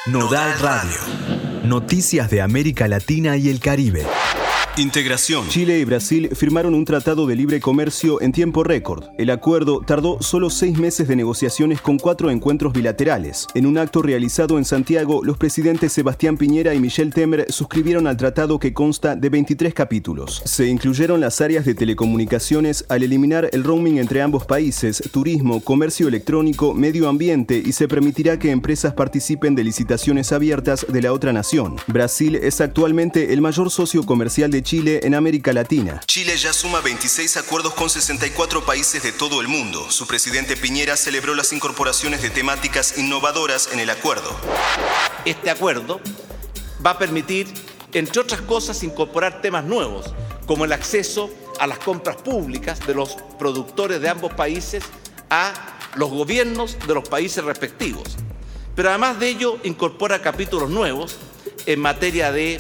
Nodal Radio. Noticias de América Latina y el Caribe. Integración. Chile y Brasil firmaron un tratado de libre comercio en tiempo récord. El acuerdo tardó solo 6 meses de negociaciones con 4 encuentros bilaterales. En un acto realizado en Santiago, los presidentes Sebastián Piñera y Michel Temer suscribieron al tratado que consta de 23 capítulos. Se incluyeron las áreas de telecomunicaciones al eliminar el roaming entre ambos países, turismo, comercio electrónico, medio ambiente y se permitirá que empresas participen de licitaciones abiertas de la otra nación. Brasil es actualmente el mayor socio comercial de Chile en América Latina. Chile ya suma 26 acuerdos con 64 países de todo el mundo. Su presidente Piñera celebró las incorporaciones de temáticas innovadoras en el acuerdo. Este acuerdo va a permitir, entre otras cosas, incorporar temas nuevos, como el acceso a las compras públicas de los productores de ambos países a los gobiernos de los países respectivos. Pero además de ello, incorpora capítulos nuevos en materia de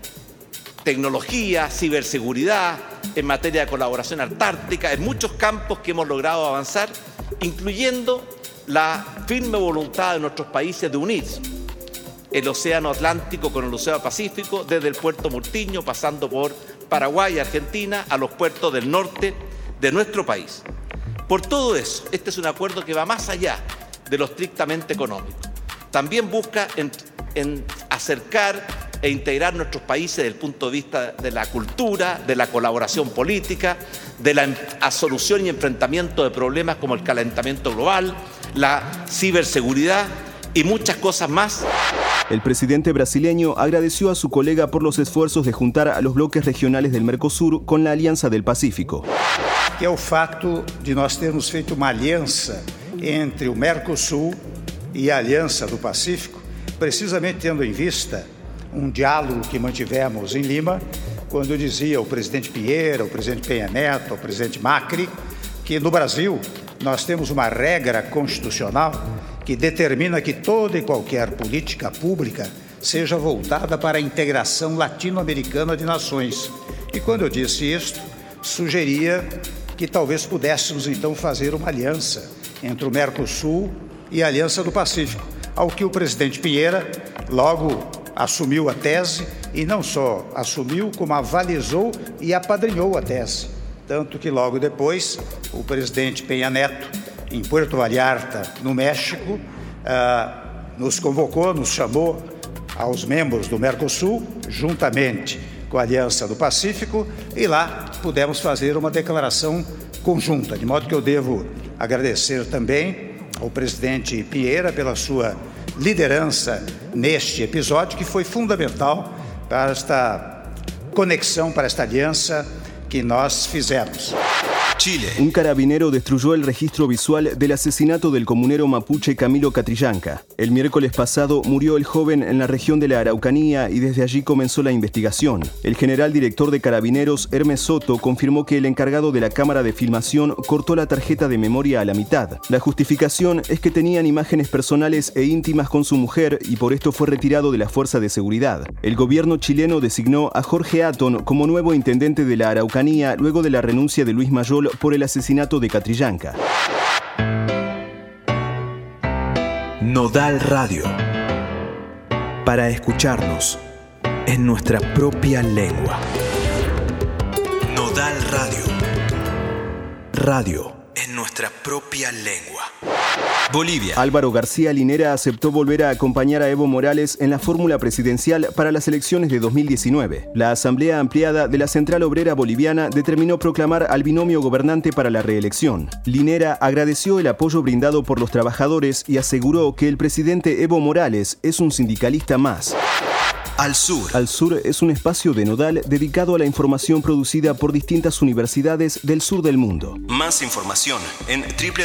tecnología, ciberseguridad, en materia de colaboración antártica, en muchos campos que hemos logrado avanzar, incluyendo la firme voluntad de nuestros países de unir el Océano Atlántico con el Océano Pacífico, desde el puerto Murtiño, pasando por Paraguay y Argentina, a los puertos del norte de nuestro país. Por todo eso, este es un acuerdo que va más allá de lo estrictamente económico. También busca en acercar e integrar nuestros países desde el punto de vista de la cultura, de la colaboración política, de la solución y enfrentamiento de problemas como el calentamiento global, la ciberseguridad y muchas cosas más. El presidente brasileño agradeció a su colega por los esfuerzos de juntar a los bloques regionales del Mercosur con la Alianza del Pacífico. Que é o facto de nós termos feito uma aliança entre o Mercosul e a Aliança do Pacífico, precisamente tendo em vista diálogo que mantivemos em Lima, quando dizia o presidente Piñera, o presidente Peña Neto, o presidente Macri, que no Brasil nós temos uma regra constitucional que determina que toda e qualquer política pública seja voltada para a integração latino-americana de nações. E quando eu disse isto, sugeria que talvez pudéssemos então fazer uma aliança entre o Mercosul e a Aliança do Pacífico, ao que o presidente Piñera logo assumiu a tese e não só assumiu, como avalizou e apadrinhou a tese. Tanto que logo depois o presidente Peña Neto, em Puerto Vallarta, no México, nos convocou, nos chamou aos membros do Mercosul, juntamente com a Aliança do Pacífico, e lá pudemos fazer uma declaração conjunta, de modo que eu devo agradecer também ao presidente Piñera pela sua liderança neste episódio, que foi fundamental para esta conexão, para esta aliança que nós fizemos. Chile. Un carabinero destruyó el registro visual del asesinato del comunero mapuche Camilo Catrillanca. El miércoles pasado murió el joven en la región de la Araucanía y desde allí comenzó la investigación. El general director de Carabineros, Hermes Soto, confirmó que el encargado de la cámara de filmación cortó la tarjeta de memoria a la mitad. La justificación es que tenían imágenes personales e íntimas con su mujer y por esto fue retirado de la fuerza de seguridad. El gobierno chileno designó a Jorge Atton como nuevo intendente de la Araucanía luego de la renuncia de Luis Mayol por el asesinato de Catrillanca. Nodal Radio. Para escucharnos en nuestra propia lengua. Nodal Radio. Radio en nuestra propia lengua. Bolivia. Álvaro García Linera aceptó volver a acompañar a Evo Morales en la fórmula presidencial para las elecciones de 2019. La Asamblea Ampliada de la Central Obrera Boliviana determinó proclamar al binomio gobernante para la reelección. Linera agradeció el apoyo brindado por los trabajadores y aseguró que el presidente Evo Morales es un sindicalista más. Al Sur. Al Sur es un espacio de Nodal dedicado a la información producida por distintas universidades del sur del mundo. Más información en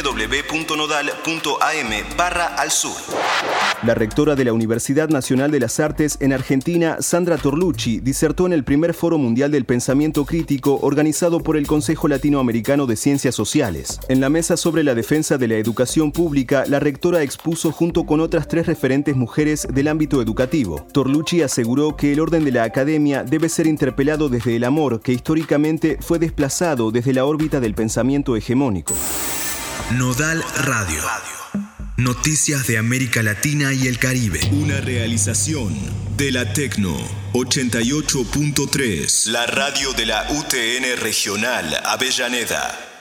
www.nodal.am/alsur. La rectora de la Universidad Nacional de las Artes en Argentina, Sandra Torlucci, disertó en el primer Foro Mundial del Pensamiento Crítico organizado por el Consejo Latinoamericano de Ciencias Sociales. En la mesa sobre la defensa de la educación pública, la rectora expuso junto con otras 3 referentes mujeres del ámbito educativo. Torlucci aseguró que el orden de la academia debe ser interpelado desde el amor, que históricamente fue desplazado desde la órbita del pensamiento hegemónico. Nodal Radio. Noticias de América Latina y el Caribe. Una realización de la Tecno 88.3. La radio de la UTN Regional Avellaneda.